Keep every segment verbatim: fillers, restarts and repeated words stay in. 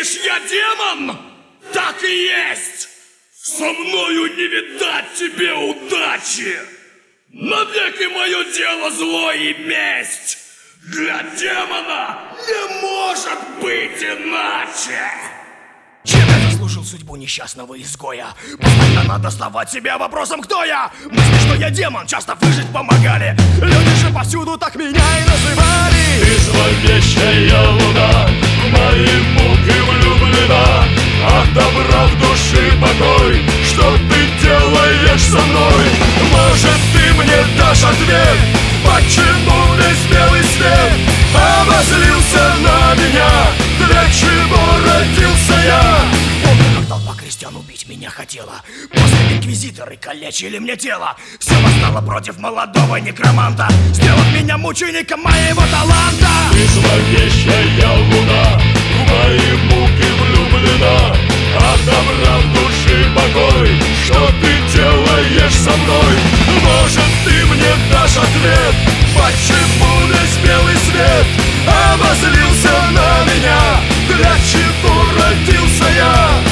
говоришь, я демон? Так и есть! Со мною не видать тебе удачи! Навеки мое дело зло и месть! Для демона не может быть иначе! Чем я заслужил судьбу несчастного изгоя? Постоянно доставать себя вопросом, кто я? Мысли, что я демон, часто выжить помогали. Люди же повсюду так меня и называли. Ты зловещая луна, в мои муки влюблена. От добра в душе покой, что ты делаешь со мной? Может, ты мне дашь ответ, почему весь белый свет обозлился на меня? Для чего родился я? Помню, как толпа крестьян убить меня хотела. После инквизиторы калечили мне тело. Все восстало против молодого некроманта, сделав меня мучеником моего таланта. Ты зловещая луна, в мои муки влюблена. От добра в душе покой, что ты делаешь со мной? Может, ты мне дашь ответ, почему весь белый свет обозлился на меня? Для чего родился я?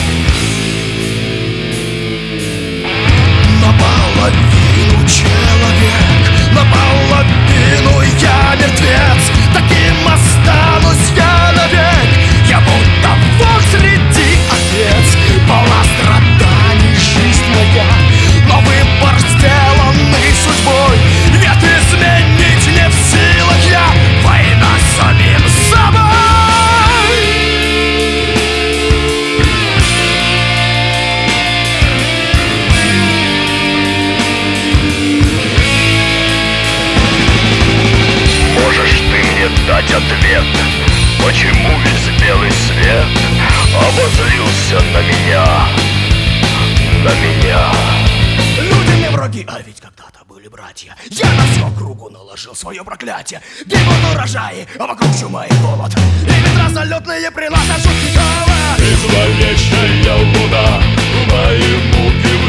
Наполовину человек, наполовину я мертвец. Таким останусь я навек. Я будто волк среди овец. Полна страданий жизнь моя, но выбор сделанный судьбой. Нет, изменить не в силах я. Война с самим собой. Можешь ты мне дать ответ, почему весь белый свет обозлился на меня, на меня? Люди мне враги, а ведь когда-то были братья. Я на всю округу наложил свое проклятие. Гибнут урожаи, а вокруг чума и голод. И ветра залетные приносят жуткий холод. Ты зловещая луна, в мои муки